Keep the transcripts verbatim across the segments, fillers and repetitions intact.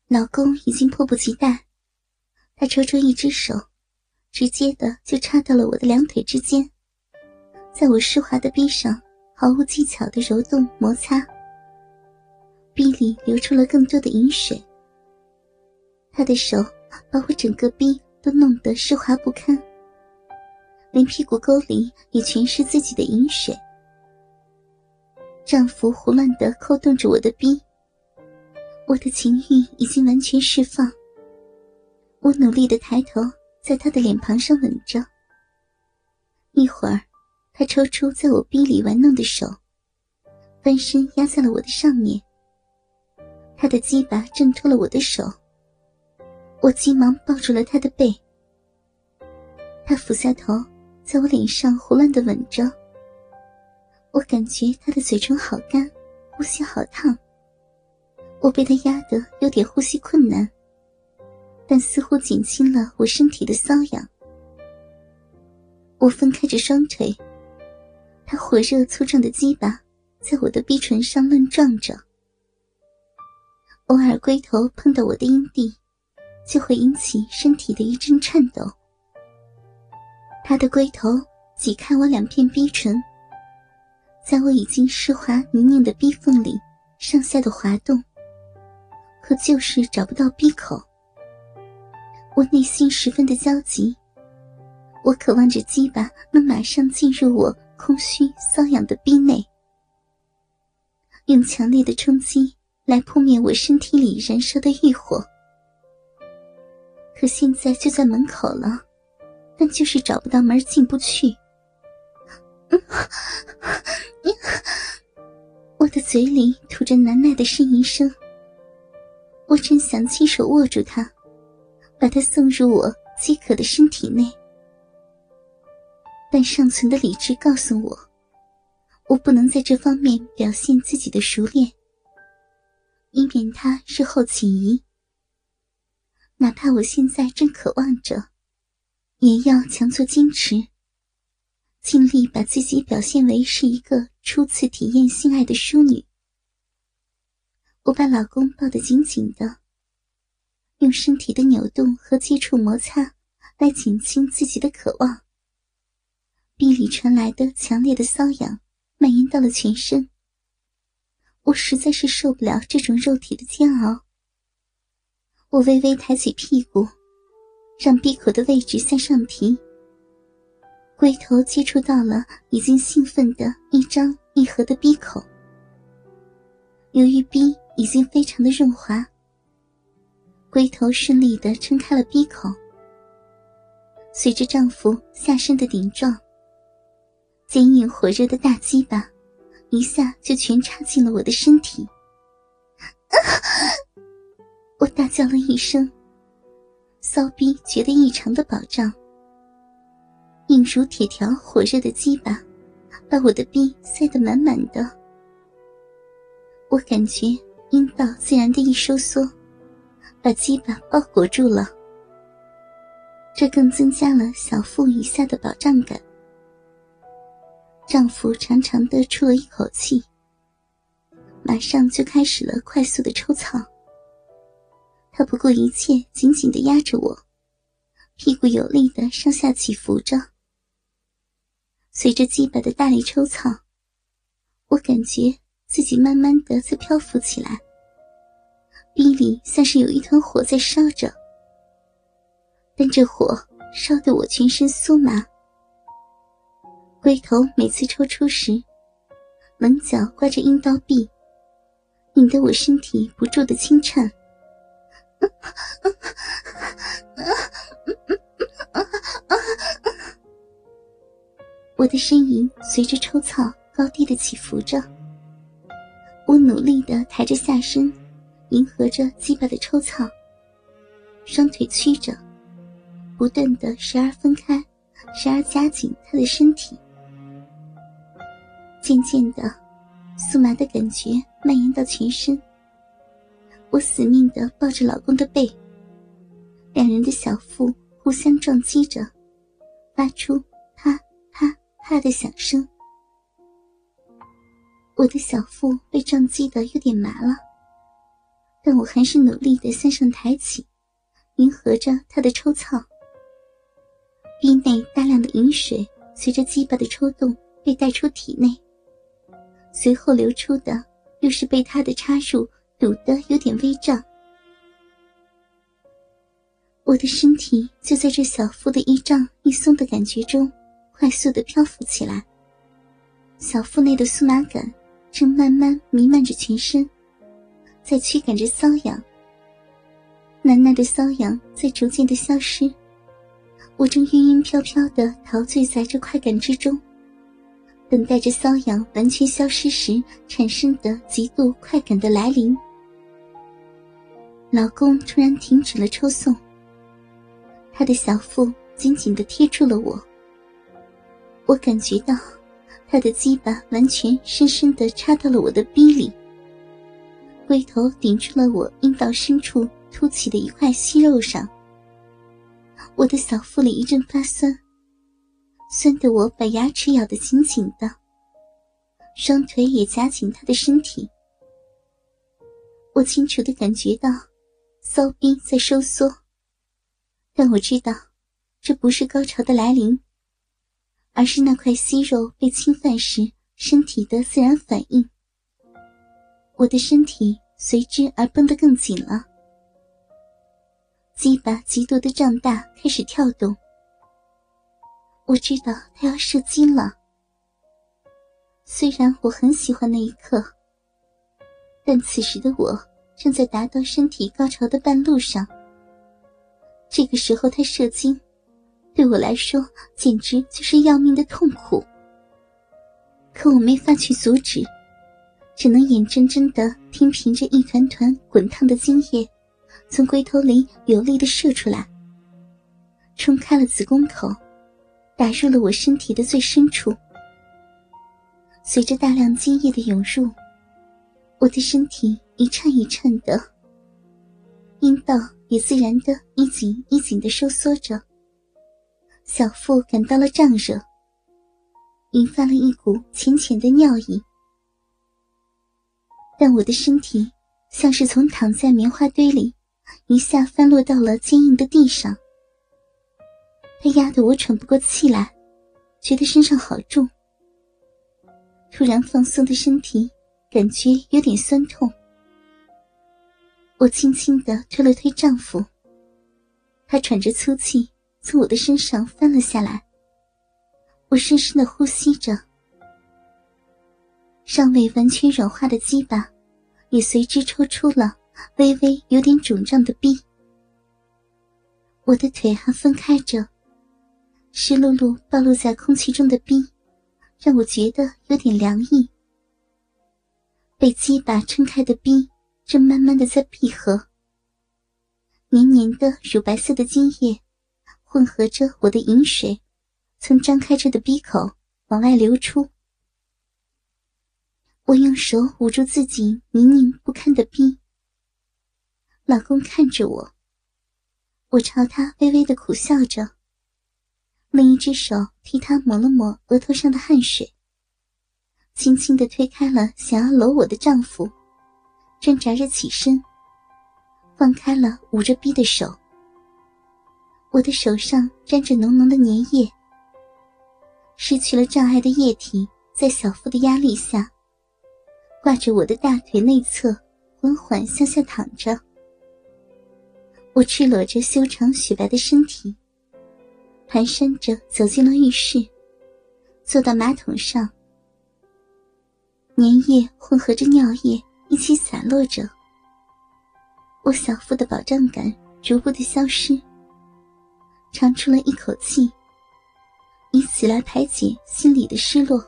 老公已经迫不及待，他抽出一只手，直接的就插到了我的两腿之间，在我湿滑的臂上毫无技巧的揉动摩擦，臂里流出了更多的饮水。他的手把我整个臂都弄得湿滑不堪，连屁股沟里也全是自己的饮水。丈夫胡乱地扣动着我的臂，我的情欲已经完全释放。我努力地抬头，在他的脸庞上吻着。一会儿，他抽出在我臂里玩弄的手，翻身压在了我的上面。他的鸡巴挣脱了我的手，我急忙抱住了他的背。他俯下头，在我脸上胡乱地吻着。我感觉他的嘴唇好干，呼吸好烫。我被他压得有点呼吸困难，但似乎减轻了我身体的瘙痒。我分开着双腿，他火热粗壮的鸡巴在我的逼唇上乱撞着，偶尔龟头碰到我的阴蒂，就会引起身体的一阵颤抖。他的龟头挤开我两片逼唇，在我已经湿滑泥泞的逼缝里上下的滑动，可就是找不到逼口。我内心十分的焦急，我渴望着鸡巴能马上进入我空虚瘙痒的逼内，用强烈的冲击来扑灭我身体里燃烧的欲火。可现在就在门口了，但就是找不到门进不去。我的嘴里吐着难耐的呻吟声，我真想亲手握住它，把它送入我饥渴的身体内。但尚存的理智告诉我，我不能在这方面表现自己的熟练，以免他日后起疑。哪怕我现在正渴望着，也要强作矜持，尽力把自己表现为是一个初次体验性爱的淑女。我把老公抱得紧紧的，用身体的扭动和接触摩擦来减轻自己的渴望。臂里传来的强烈的瘙痒蔓延到了全身，我实在是受不了这种肉体的煎熬。我微微抬起屁股，让闭口的位置向上提，龟头接触到了已经兴奋的一张一合的闭口。由于逼已经非常的润滑，龟头顺利地撑开了闭口。随着丈夫下身的顶撞，坚硬火热的大鸡巴一下就全插进了我的身体。我大叫了一声，骚逼觉得异常的饱胀，硬如铁条火热的鸡巴把我的逼塞得满满的。我感觉阴道自然的一收缩，把鸡巴包裹住了，这更增加了小腹以下的饱胀感。丈夫长长地出了一口气，马上就开始了快速的抽操。他不顾一切紧紧地压着我，屁股有力地上下起伏着。随着鸡巴的大力抽操，我感觉自己慢慢地在漂浮起来，逼里像是有一团火在烧着，但这火烧得我全身酥麻。龟头每次抽出时，棱角刮着阴道壁，引得我身体不住地轻颤。我的呻吟随着抽操高低的起伏着，我努力地抬着下身，迎合着鸡巴的抽操，双腿曲着，不断地时而分开，时而夹紧他的身体。渐渐的，酥麻的感觉蔓延到全身。我死命地抱着老公的背，两人的小腹互相撞击着，发出啪啪啪的响声。我的小腹被撞击得有点麻了， 但我还是努力地向上抬起，迎合着他的抽操。逼内大量的饮水随着鸡巴的抽动被带出体内，随后流出的又是被他的插入堵得有点微胀。我的身体就在这小腹的一胀一松的感觉中快速地漂浮起来，小腹内的酥麻感正慢慢弥漫着全身，在驱赶着瘙痒。难耐的瘙痒在逐渐的消失，我正晕晕飘飘地陶醉在这快感之中，等待着瘙痒完全消失时产生的极度快感的来临。老公突然停止了抽送，他的小腹紧紧地贴住了我，我感觉到他的鸡巴完全深深地插到了我的逼里，龟头顶住了我阴道深处凸起的一块息肉上。我的小腹里一阵发酸，酸得我把牙齿咬得紧紧的，双腿也夹紧他的身体。我清楚地感觉到骚逼在收缩，但我知道这不是高潮的来临，而是那块息肉被侵犯时身体的自然反应。我的身体随之而绷得更紧了，鸡巴极度的胀大，开始跳动。我知道他要射精了。虽然我很喜欢那一刻，但此时的我正在达到身体高潮的半路上。这个时候他射精，对我来说简直就是要命的痛苦。可我没法去阻止，只能眼睁睁地听凭着一团团滚烫的精液从龟头里有力地射出来，冲开了子宫口，打入了我身体的最深处。随着大量精液的涌入，我的身体一颤一颤的，阴道也自然的一紧一紧的收缩着，小腹感到了胀热，引发了一股浅浅的尿意。但我的身体像是从躺在棉花堆里一下翻落到了坚硬的地上，它压得我喘不过气来，觉得身上好重。突然放松的身体感觉有点酸痛，我轻轻地推了推丈夫，他喘着粗气从我的身上翻了下来。我深深地呼吸着，尚未完全软化的鸡巴也随之抽出了微微有点肿胀的逼。我的腿还分开着，湿漉漉暴露在空气中的逼让我觉得有点凉意。被鸡巴撑开的逼正慢慢的在闭合，黏黏的乳白色的精液混合着我的饮水从张开着的逼口往外流出。我用手捂住自己泥泞不堪的逼，老公看着我，我朝他微微的苦笑着，另一只手替他抹了抹额头上的汗水，轻轻地推开了想要搂我的丈夫，挣扎着起身，放开了捂着逼的手。我的手上沾着浓浓的粘液，失去了障碍的液体在小腹的压力下挂着我的大腿内侧缓缓向下躺着。我赤裸着修长雪白的身体，蹒跚着走进了浴室，坐到马桶上，粘液混合着尿液一起洒落着。我小腹的饱胀感逐步的消失，长出了一口气，以此来排解心里的失落。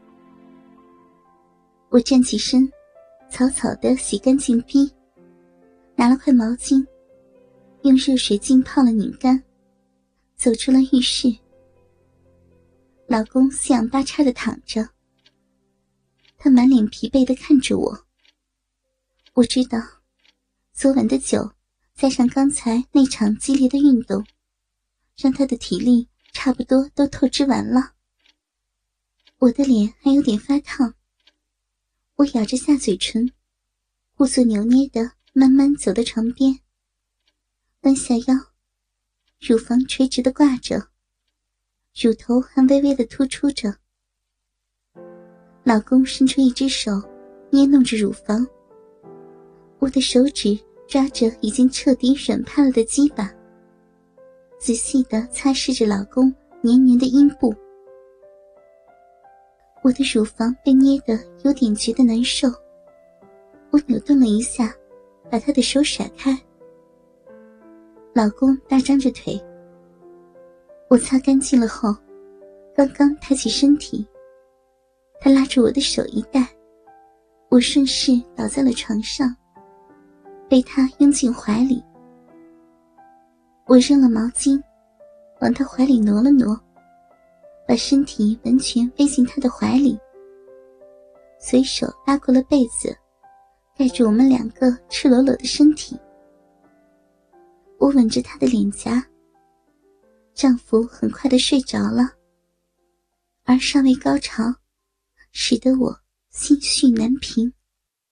我站起身，草草地洗干净逼，拿了块毛巾，用热水浸泡了拧干，走出了浴室。老公四仰八叉地躺着，他满脸疲惫地看着我。我知道昨晚的酒加上刚才那场激烈的运动，让他的体力差不多都透支完了。我的脸还有点发烫，我咬着下嘴唇，故作扭捏地慢慢走到床边，弯下腰，乳房垂直地挂着，乳头还微微地突出着。老公伸出一只手捏弄着乳房，我的手指抓着已经彻底软趴了的鸡巴，仔细地擦拭着老公黏黏的阴部。我的乳房被捏得有点觉得难受，我扭动了一下，把他的手甩开。老公大张着腿，我擦干净了后，刚刚抬起身体，他拉住我的手一带，我顺势倒在了床上，被他拥进怀里。我扔了毛巾，往他怀里挪了挪，把身体完全背进他的怀里，随手拉过了被子，盖住我们两个赤裸裸的身体。我吻着他的脸颊，丈夫很快地睡着了，而尚未高潮，使得我心绪难平。